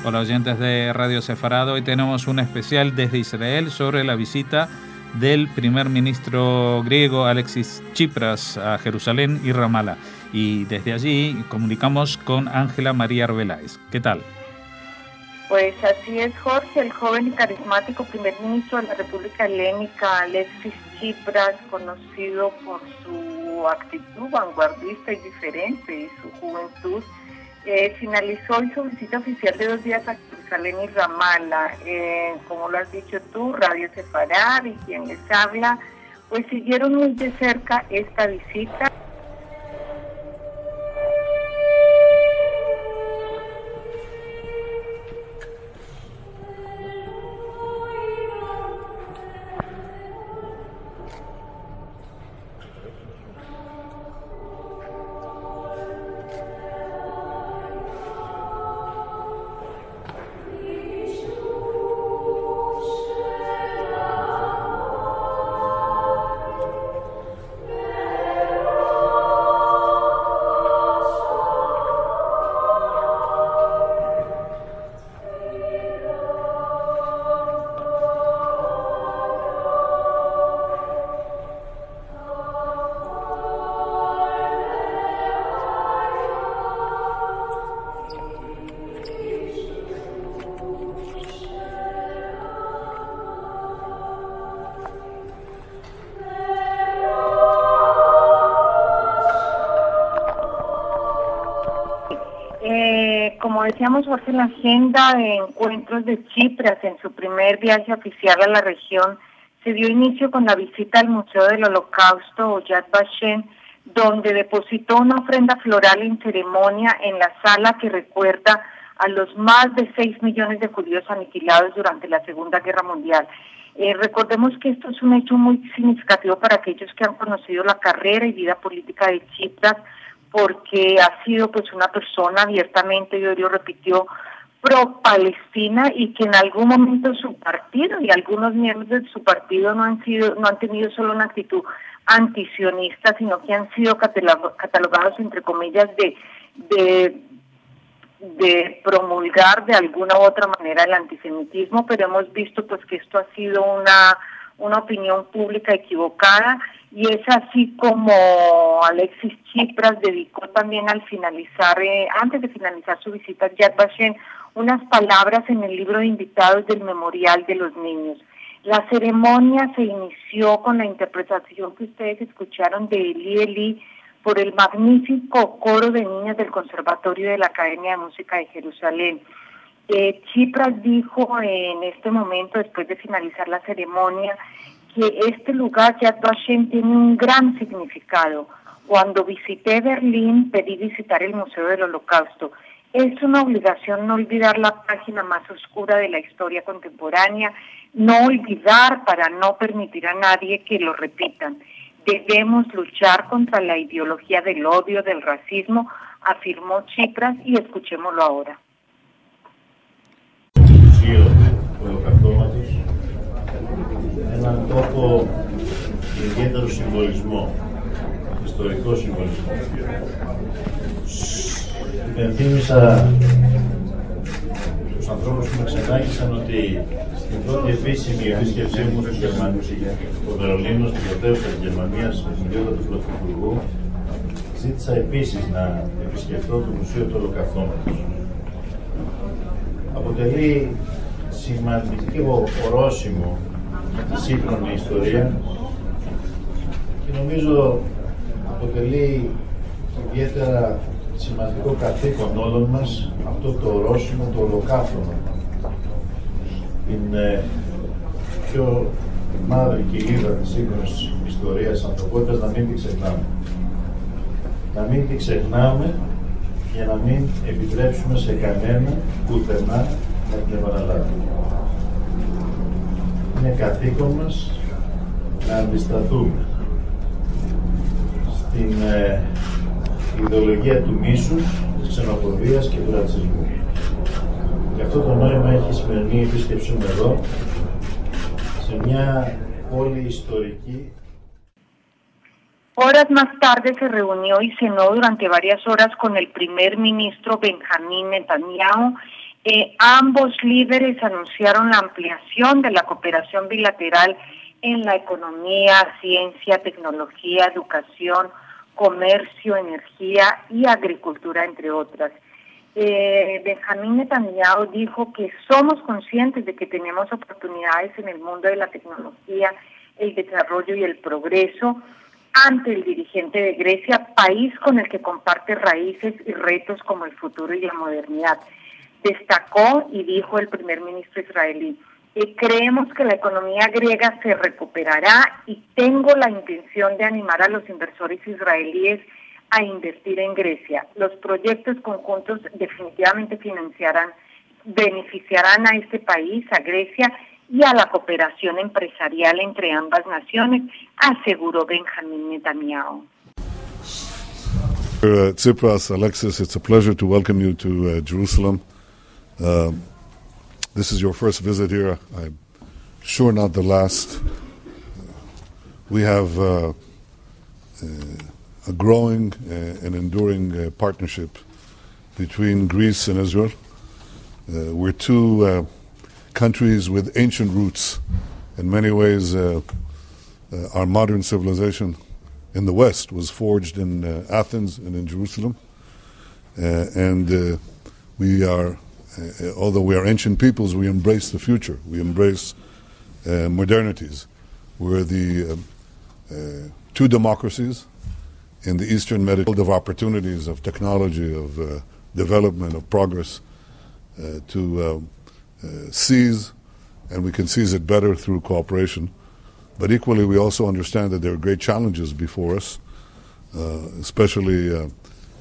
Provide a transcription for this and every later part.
Hola oyentes de Radio Sefarad. Hoy tenemos un especial desde Israel sobre la visita del primer ministro griego Alexis Tsipras a Jerusalén y Ramala. Y desde allí comunicamos con Ángela María Arbeláez. ¿Qué tal? Pues así es, Jorge, el joven y carismático primer ministro de la República Helénica, Alexis Tsipras, conocido por su actitud vanguardista y diferente y su juventud, finalizó hoy su visita oficial de 2 días a Jerusalén y Ramala. Como lo has dicho tú, Radio Sefarad y quien les habla, pues siguieron muy de cerca esta visita. Como decíamos, Jorge, en la agenda de encuentros de Tsipras en su primer viaje oficial a la región se dio inicio con la visita al Museo del Holocausto o Yad Vashem, donde depositó una ofrenda floral en ceremonia en la sala que recuerda a los más de 6 millones de judíos aniquilados durante la Segunda Guerra Mundial. Recordemos que esto es un hecho muy significativo para aquellos que han conocido la carrera y vida política de Tsipras, porque ha sido pues una persona abiertamente, y hoy lo repitió, pro-Palestina, y que en algún momento su partido y algunos miembros de su partido no han tenido solo una actitud antisionista, sino que han sido catalogados entre comillas de promulgar de alguna u otra manera el antisemitismo, pero hemos visto pues que esto ha sido una opinión pública equivocada, y es así como Alexis Tsipras dedicó también antes de finalizar su visita a Yad Vashem, unas palabras en el libro de invitados del Memorial de los Niños. La ceremonia se inició con la interpretación que ustedes escucharon de Eli Eli por el magnífico coro de niñas del Conservatorio de la Academia de Música de Jerusalén. Tsipras dijo en este momento, después de finalizar la ceremonia, que este lugar, Yad Vashem, tiene un gran significado. Cuando visité Berlín, pedí visitar el Museo del Holocausto. Es una obligación no olvidar la página más oscura de la historia contemporánea, no olvidar para no permitir a nadie que lo repitan. Debemos luchar contra la ideología del odio, del racismo, afirmó Tsipras, y escuchémoslo ahora. Έναν τόπο ιδιαίτερο συμβολισμό, ιστορικό συμβολισμό. Υπενθύμησα στους ανθρώπους που με ξενάγησαν ότι στην πρώτη επίσημη επίσκεψή μου στη Γερμανία, στο Βερολίνο, στην πρωτεύουσα της Γερμανίας, με την ιδιότητα του Πρωθυπουργού, ζήτησα επίσης να επισκεφτώ το Μουσείο του Ολοκαυτώματος. Αποτελεί σημαντικό ορόσημο τη σύγχρονη ιστορία και νομίζω αποτελεί ιδιαίτερα σημαντικό καθήκον όλων μας αυτό το ορόσημο, το ολοκαύτωμα. Την πιο μαύρη κοιλίδα της σύγχρονης ιστορίας της ανθρωπότητας να μην την ξεχνάμε. Να μην την ξεχνάμε για να μην επιτρέψουμε σε κανένα πουθενά να την επαναλάβει. Είναι καθήκον μας να αντισταθούμε στην ιδεολογία του μίσους, της ξενοφοβίας και του ρατσισμού. Γι' αυτό το νόημα έχει η σημερινή επίσκεψή μου εδώ, σε μια πόλη ιστορική. Horas más tarde se reunió y cenó durante varias horas con el primer ministro Benjamín Netanyahu Ambos líderes anunciaron la ampliación de la cooperación bilateral en la economía, ciencia, tecnología, educación, comercio, energía y agricultura, entre otras. Benjamín Netanyahu dijo que somos conscientes de que tenemos oportunidades en el mundo de la tecnología, el desarrollo y el progreso ante el dirigente de Grecia, país con el que comparte raíces y retos como el futuro y la modernidad. Destacó y dijo el primer ministro israelí: creemos que la economía griega se recuperará y tengo la intención de animar a los inversores israelíes a invertir en Grecia. Los proyectos conjuntos definitivamente beneficiarán a este país, a Grecia, y a la cooperación empresarial entre ambas naciones, aseguró Benjamín Netanyahu. Tsipras, Alexis, it's a pleasure to welcome you to Jerusalem. This is your first visit here. I'm sure not the last. We have a growing and enduring partnership between Greece and Israel. We're two countries with ancient roots. In many ways, our modern civilization in the West was forged in Athens and in Jerusalem. And we are, although we are ancient peoples, we embrace the future. We embrace modernities. We're the two democracies in the Eastern Mediterranean of opportunities, of technology, of development, of progress to seize, and we can seize it better through cooperation. But equally, we also understand that there are great challenges before us, especially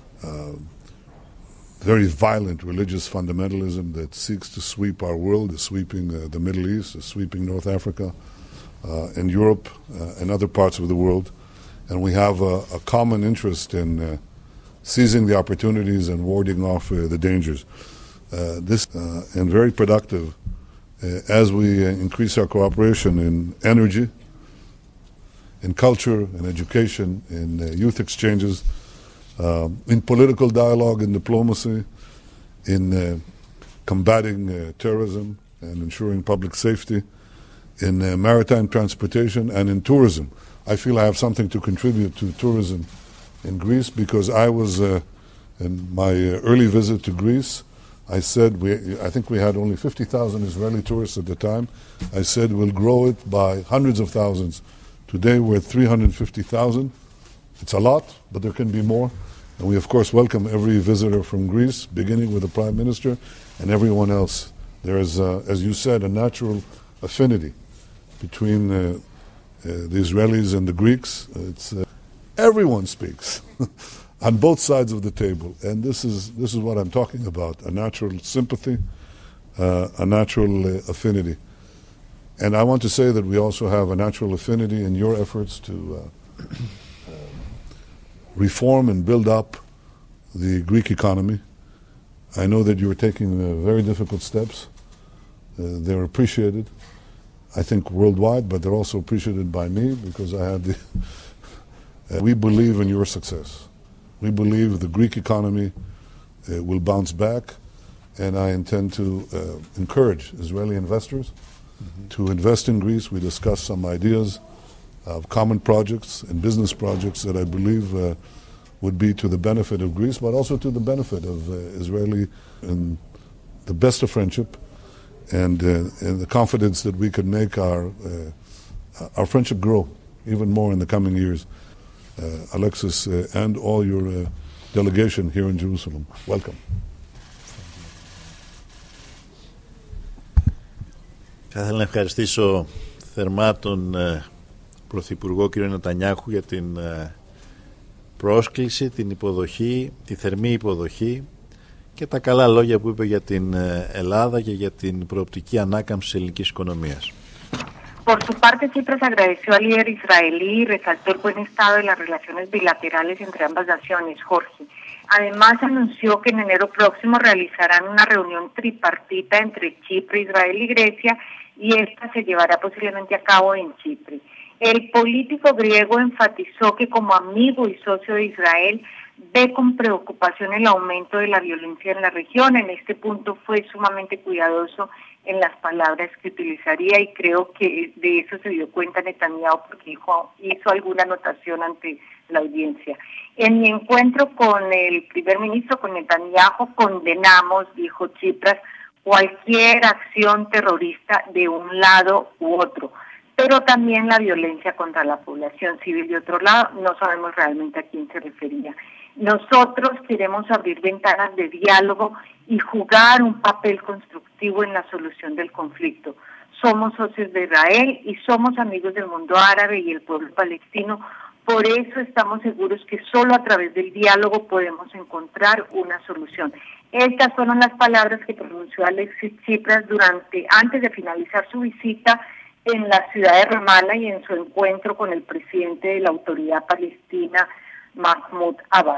very violent religious fundamentalism that seeks to sweep our world, is sweeping the Middle East, is sweeping North Africa, and Europe, and other parts of the world. And we have a common interest in seizing the opportunities and warding off the dangers. This and very productive as we increase our cooperation in energy, in culture, in education, in youth exchanges, in political dialogue and diplomacy, in combating terrorism and ensuring public safety, in maritime transportation, and in tourism. I feel I have something to contribute to tourism in Greece because I was, in my early visit to Greece, I said, I think we had only 50,000 Israeli tourists at the time. I said we'll grow it by hundreds of thousands. Today we're at 350,000. It's a lot, but there can be more. And we, of course, welcome every visitor from Greece, beginning with the Prime Minister and everyone else. There is, as you said, a natural affinity between the Israelis and the Greeks. It's everyone speaks on both sides of the table, and this is what I'm talking about: a natural sympathy, a natural affinity. And I want to say that we also have a natural affinity in your efforts to reform and build up the Greek economy. I know that you are taking very difficult steps. They're appreciated, I think, worldwide, but they're also appreciated by me because I had the... we believe in your success. We believe the Greek economy will bounce back, and I intend to encourage Israeli investors to invest in Greece. We discussed some ideas of common projects and business projects that I believe would be to the benefit of Greece, but also to the benefit of Israeli, and the best of friendship, and the confidence that we could make our friendship grow even more in the coming years. Alexis and all your delegation here in Jerusalem, welcome. Θα ήθελα να ευχαριστήσω θερμά τον Πρωθυπουργό κ. Νετανιάχου για την πρόσκληση, την υποδοχή, τη θερμή υποδοχή και τα καλά λόγια που είπε για την Ελλάδα και για την προοπτική ανάκαμψη της ελληνικής οικονομίας. Por su parte, Tsipras agradeció al líder israelí y resaltó el buen estado de las relaciones bilaterales entre ambas naciones, Jorge. Además, anunció que en enero próximo realizarán una reunión tripartita entre Chipre, Israel y Grecia, y esta se llevará posiblemente a cabo en Chipre. El político griego enfatizó que como amigo y socio de Israel ve con preocupación el aumento de la violencia en la región. En este punto fue sumamente cuidadoso en las palabras que utilizaría y creo que de eso se dio cuenta Netanyahu porque hizo alguna anotación ante la audiencia. En mi encuentro con el primer ministro, con Netanyahu, condenamos, dijo Tsipras, cualquier acción terrorista de un lado u otro, pero también la violencia contra la población civil de otro lado. No sabemos realmente a quién se refería. Nosotros queremos abrir ventanas de diálogo y jugar un papel constructivo en la solución del conflicto. Somos socios de Israel y somos amigos del mundo árabe y el pueblo palestino. Por eso estamos seguros que solo a través del diálogo podemos encontrar una solución. Estas fueron las palabras que pronunció Alexis Tsipras antes de finalizar su visita en la ciudad de Ramallah y en su encuentro con el presidente de la autoridad palestina, Mahmoud Abbas.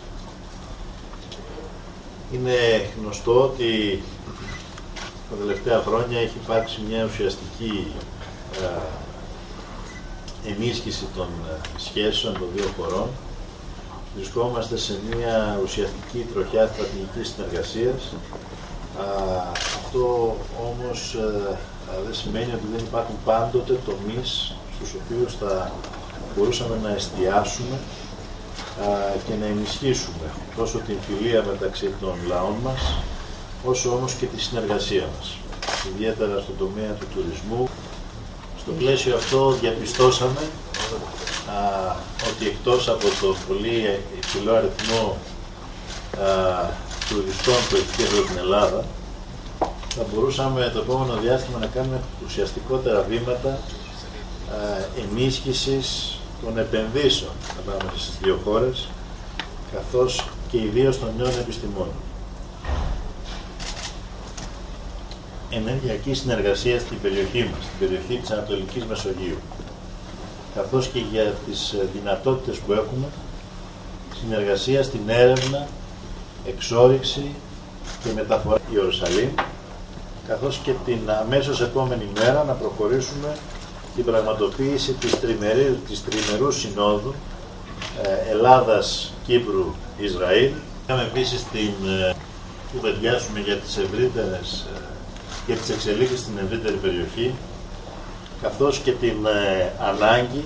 Είναι γνωστό ότι τα τελευταία χρόνια έχει υπάρξει μια ουσιαστική ενίσχυση των σχέσεων των δύο χωρών. Βρισκόμαστε σε μια ουσιαστική τροχιά στρατηγικής συνεργασίας. Αυτό όμως δεν σημαίνει ότι δεν υπάρχουν πάντοτε τομείς στους οποίους θα μπορούσαμε να εστιάσουμε και να ενισχύσουμε τόσο την φιλία μεταξύ των λαών μας, όσο όμως και τη συνεργασία μας, ιδιαίτερα στον τομέα του τουρισμού. Στο πλαίσιο αυτό διαπιστώσαμε ότι εκτός από το πολύ υψηλό αριθμό τουριστών που επισκέπτονται την Ελλάδα, θα μπορούσαμε το επόμενο διάστημα να κάνουμε ουσιαστικότερα βήματα ενίσχυσης των επενδύσεων ανάμεσα στις δύο χώρες, καθώς και ιδίως των νέων επιστημόνων. Ενεργειακή συνεργασία στην περιοχή μας, στην περιοχή της Ανατολικής Μεσογείου, καθώς και για τις δυνατότητες που έχουμε, συνεργασία στην έρευνα, εξόρυξη και μεταφορά Ιερουσαλήμ, καθώς και την αμέσως επόμενη μέρα να προχωρήσουμε την πραγματοποίηση της τριμερούς συνόδου Ελλάδας-Κύπρου-Ισραήλ. Είχαμε επίσης την κουβεντιάσουμε για τις ευρύτερες και τις εξελίξεις στην ευρύτερη περιοχή, καθώς και την ανάγκη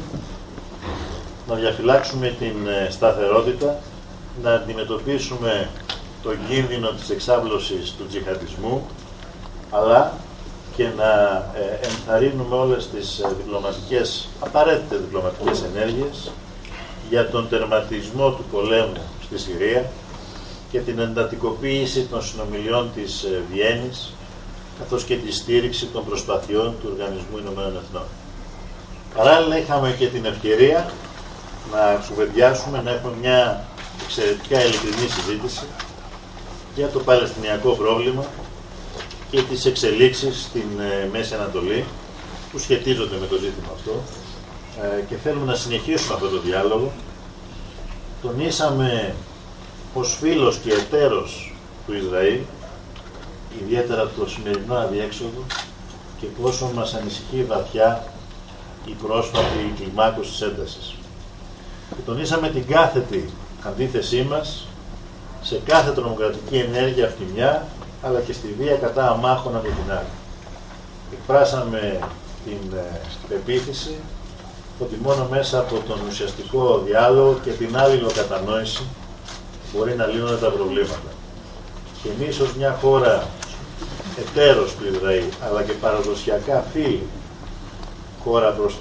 να διαφυλάξουμε την σταθερότητα, να αντιμετωπίσουμε τον κίνδυνο της εξάπλωσης του τζιχαντισμού, αλλά και να ενθαρρύνουμε όλες τις απαραίτητες διπλωματικές ενέργειες για τον τερματισμό του πολέμου στη Συρία και την εντατικοποίηση των συνομιλιών της Βιέννης, καθώς και τη στήριξη των προσπαθειών του Οργανισμού Ηνωμένων Εθνών. Παράλληλα είχαμε και την ευκαιρία να κουβεντιάσουμε, να έχουμε μια εξαιρετικά ειλικρινή συζήτηση για το Παλαιστινιακό πρόβλημα και τις εξελίξεις στην Μέση Ανατολή που σχετίζονται με το ζήτημα αυτό και θέλουμε να συνεχίσουμε αυτό το διάλογο. Τονίσαμε ως φίλος και εταίρος του Ισραήλ ιδιαίτερα το σημερινό αδιέξοδο και πόσο μας ανησυχεί βαθιά η πρόσφατη κλιμάκωση της έντασης. Και τονίσαμε την κάθετη αντίθεσή μας σε κάθε τρομοκρατική ενέργεια από τη μια, αλλά και στη βία κατά αμάχων από την άλλη. Εκφράσαμε την πεποίθηση ότι μόνο μέσα από τον ουσιαστικό διάλογο και την αλληλοκατανόηση μπορεί να λύνονται τα προβλήματα. Και εμείς ως μια χώρα εταίρος του Ισραήλ, αλλά και παραδοσιακά φίλη χώρα προς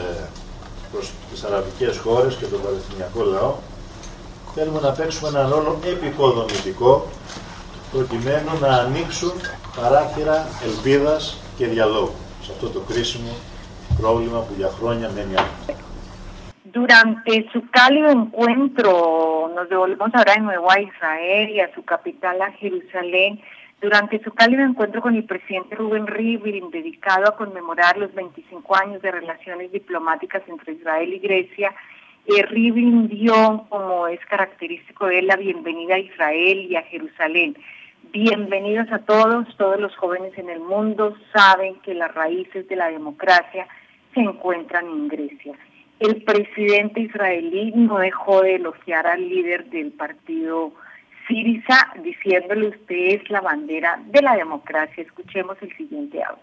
τις αραβικές χώρες και τον παλαιστινιακό λαό, θέλουμε να παίξουμε έναν ρόλο επικοδομητικό προκειμένου να ανοίξουν παράθυρα ελπίδας και διαλόγου σε αυτό το κρίσιμο πρόβλημα που για χρόνια μένει άκρη. Durante su cálido encuentro, nos devolvemos ahora de nuevo a Israel y a su capital, a Jerusalén. Durante su cálido encuentro con el presidente Reuven Rivlin, dedicado a conmemorar los 25 años de relaciones diplomáticas entre Israel y Grecia, Rivlin dio, como es característico de él, la bienvenida a Israel y a Jerusalén. Bienvenidos a todos los jóvenes en el mundo saben que las raíces de la democracia se encuentran en Grecia. el presidente israelí no dejó de elogiar al líder del partido Syriza, diciéndole: usted es la bandera de la democracia. Escuchemos el siguiente audio.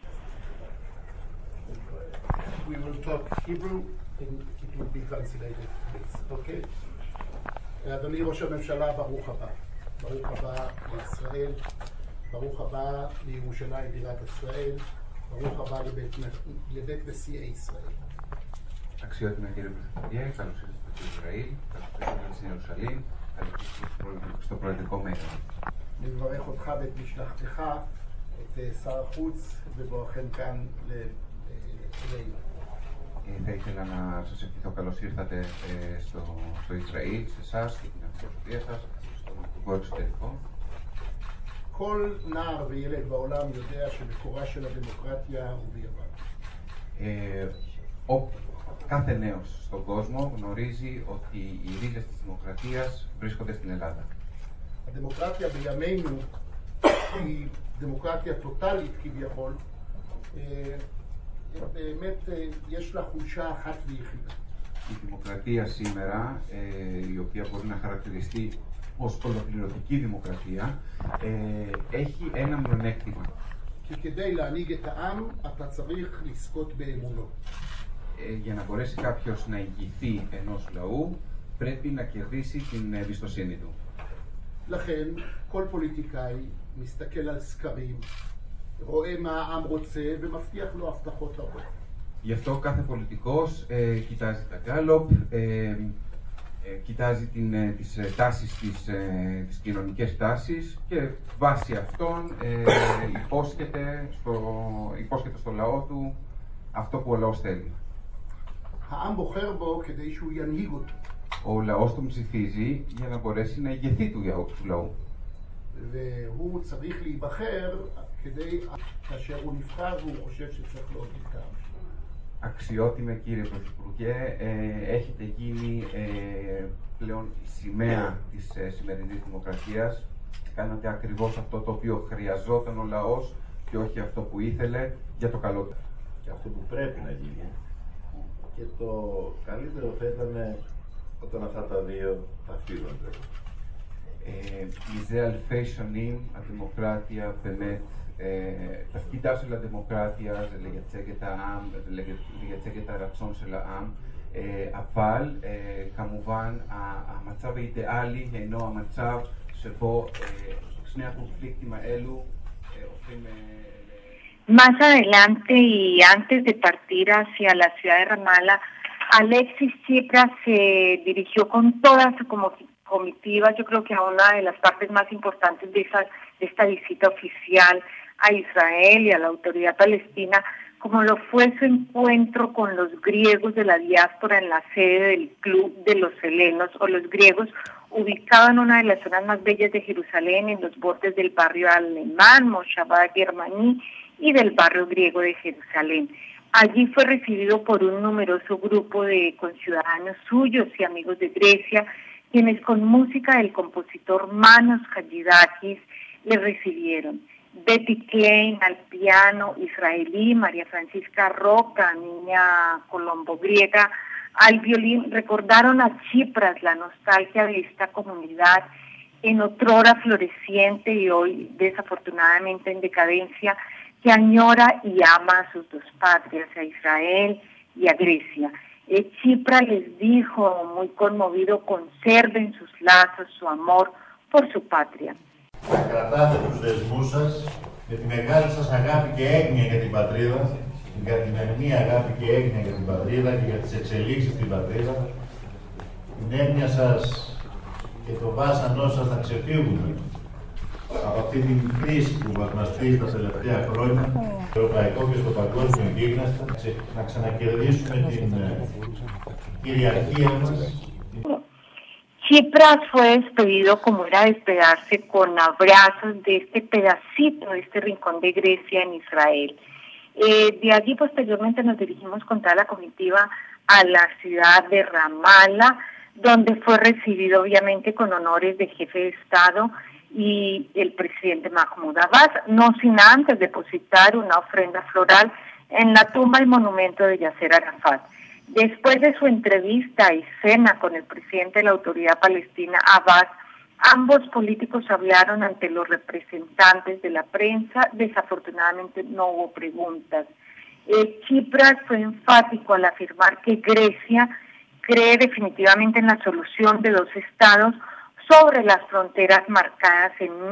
We will talk Hebrew and it will be translated, please. Okay? אדוני ראש הממשלה, ברוך הבא. ברוך הבא לישראל, ברוך הבא לירושלים בירת ישראל, ברוך הבא לבית נשיאי ישראל. Αξιότιμα κύριε Πρωθυπουργέ, καλώς ήρθατε στο Ισραήλ, καλώς ήρθατε στην Ιερουσαλήμ, καλώς ήρθατε στο προεδρικό μέλλον. אני מברך אותך ואת משלחתך, את שר החוץ, בבואכם כאן אלינו. Θα ήθελα να σας ευχηθώ καλώς ήρθατε στο Ισραήλ, σε εσάς και την αντιπροσωπεία σας, στον Υπουργό Εξωτερικών. כל נער וילד בעולם יודע שמקורה של הדמוקרטיה הוא ביוון. Κάθε νέος στον κόσμο γνωρίζει ότι οι ρίζες της δημοκρατίας βρίσκονται στην Ελλάδα. הדמוקרטיה בימינו היא דמוקרטיה טוטלית כביכול, באמת יש לה חולשה אחת ויחידה. Η δημοκρατία σήμερα, η οποία μπορεί να χαρακτηριστεί ως ολοκληρωτική δημοκρατία, έχει ένα μειονέκτημα. כי כדי להנהיג את העם אתה צריך לזכות באמונו. Για να μπορέσει κάποιος να ηγηθεί ενός λαού, πρέπει να κερδίσει την εμπιστοσύνη του. לכן, כל פוליטיקאי מסתכל על סקרים, רואה מה העם רוצה ומבטיח לו הבטחות רבות. Γι' αυτό κάθε πολιτικός κοιτάζει τα γκάλοπ, κοιτάζει τις τάσεις, τις κοινωνικές τάσεις και βάσει αυτών υπόσχεται στο λαό του αυτό που ο λαός θέλει. העם בוחר בו כדי שהוא ינהיג אותו. Ο λαός τον ψηφίζει για να μπορέσει να ηγεθεί του λαού. והוא צריך להיבחר כדי כאשר הוא נבחר והוא חושב שצריך להוביל את העם. Αξιότιμε κύριε Πρωθυπουργέ, έχετε γίνει πλέον η σημαία της σημερινής δημοκρατίας. Κάνατε ακριβώς αυτό το οποίο χρειαζόταν ο λαός και όχι αυτό που ήθελε για το καλό του. Και αυτό που πρέπει να γίνει. Και το καλύτερο θα ήταν όταν αυτά τα δύο ταυτίζονται. מזה אלפי שנים הדמוקרטיה באמת, תפקידה של הדמוקרטיה זה לייצג את העם, לייצג את הרצון של העם, אבל כמובן המצב האידיאלי אינו המצב שבו שני הקונפליקטים האלו הופכים... Más adelante y antes de partir hacia la ciudad de Ramala, Alexis Tsipras se dirigió con toda su comitiva, yo creo que a una de las partes más importantes de esta visita oficial a Israel y a la autoridad palestina, como lo fue su encuentro con los griegos de la diáspora en la sede del Club de los Helenos, o los griegos, ubicado en una de las zonas más bellas de Jerusalén, en los bordes del barrio alemán, Moshavá Germaní, y del barrio griego de Jerusalén. Allí fue recibido por un numeroso grupo de conciudadanos suyos y amigos de Grecia, quienes con música del compositor Manos Hadzidakis le recibieron. Betty Klein al piano israelí, María Francisca Roca, niña colombo-griega, al violín, recordaron a Tsipras la nostalgia de esta comunidad en otrora floreciente y hoy desafortunadamente en decadencia, que añora y ama a sus dos patrias, a Israel y a Grecia. Tsipras les dijo, muy conmovido, conserven sus lazos, su amor por su patria. Να κρατάτε τους δεσμούς σας με τη μεγάλη σας αγάπη και έγνοια για την πατρίδα, την καθημερινή αγάπη και έγνοια για την πατρίδα και για τις εξελίξεις στην πατρίδα, την έγνοια σας και το βάσανό σας να ξεφύγουμε από αυτή την κρίση που μας πήρε τα τελευταία χρόνια, στο ευρωπαϊκό και στο παγκόσμιο γίγναστα, να ξανακερδίσουμε την κυριαρχία μας. Tsipras fue despedido como era despedirse, con abrazos de este pedacito, de este rincón de Grecia en Israel. De allí posteriormente nos dirigimos con toda la comitiva a la ciudad de Ramala, donde fue recibido obviamente con honores de jefe de Estado y el presidente Mahmoud Abbas, no sin antes depositar una ofrenda floral en la tumba y monumento de Yasser Arafat. Después de su entrevista y cena con el presidente de la Autoridad Palestina, Abbas, ambos políticos hablaron ante los representantes de la prensa. Desafortunadamente no hubo preguntas. Tsipras fue enfático al afirmar que Grecia cree definitivamente en la solución de dos estados sobre las fronteras marcadas en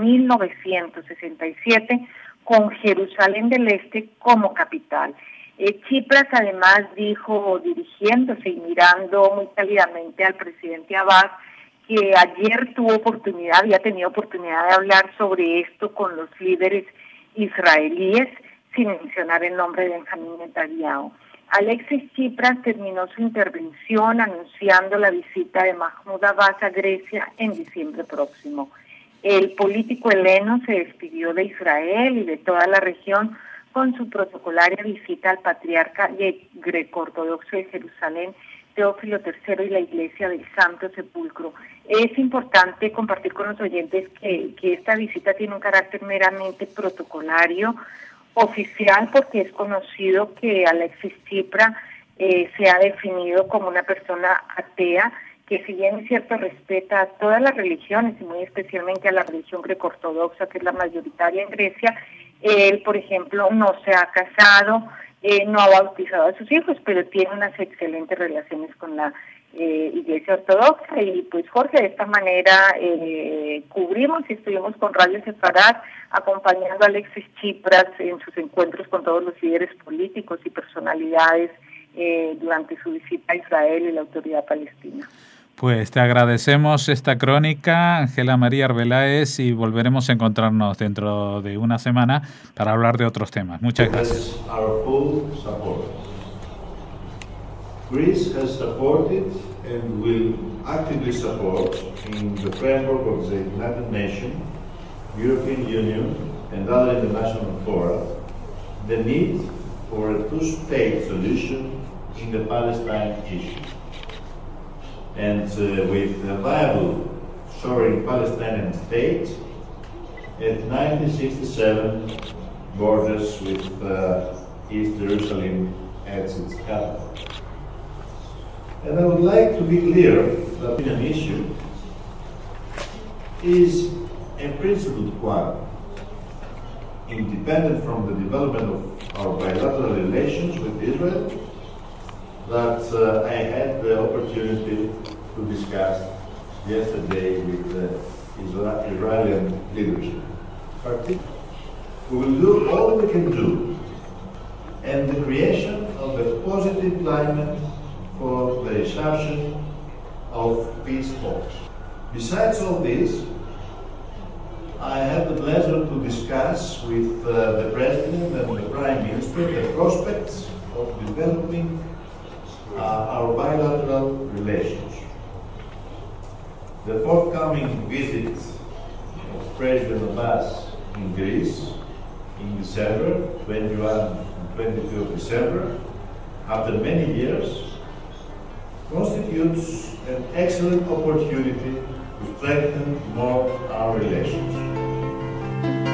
1967 con Jerusalén del Este como capital. Tsipras además dijo, dirigiéndose y mirando muy cálidamente al presidente Abbas, que ayer había tenido oportunidad de hablar sobre esto con los líderes israelíes, sin mencionar el nombre de Benjamín Netanyahu. Alexis Tsipras terminó su intervención anunciando la visita de Mahmoud Abbas a Grecia en diciembre próximo. El político heleno se despidió de Israel y de toda la región con su protocolaria visita al patriarca greco-ortodoxo de Jerusalén, Teófilo III, y la Iglesia del Santo Sepulcro. Es importante compartir con los oyentes que esta visita tiene un carácter meramente protocolario, oficial, porque es conocido que Alexis Tsipras se ha definido como una persona atea, que si bien es cierto respeta a todas las religiones y muy especialmente a la religión greco-ortodoxa, que es la mayoritaria en Grecia. Él, por ejemplo, no se ha casado, no ha bautizado a sus hijos, pero tiene unas excelentes relaciones con la Iglesia Ortodoxa. Y pues, Jorge, de esta manera cubrimos y estuvimos con Radio Sefarad acompañando a Alexis Tsipras en sus encuentros con todos los líderes políticos y personalidades durante su visita a Israel y la Autoridad Palestina. Pues te agradecemos esta crónica, Ángela María Arbeláez, y volveremos a encontrarnos dentro de una semana para hablar de otros temas. Muchas gracias. Our full support. Greece has supported and will actively support, in the framework of the United Nations, European Union, and other international fora, the need for a two-state solution in the Palestine issue. And with a viable sovereign Palestinian state at 1967 borders with East Jerusalem as its capital. And I would like to be clear that an issue is a principled one, independent from the development of our bilateral relations with Israel, that I had the opportunity to discuss yesterday with the Israeli leadership. We will do all we can do, and the creation of a positive climate for the resumption of peace talks. Besides all this, I had the pleasure to discuss with the President and the Prime Minister the prospects of developing our bilateral relations. The forthcoming visit of President Abbas in Greece in December, 21 and 22 of December, after many years, constitutes an excellent opportunity to strengthen more our relations.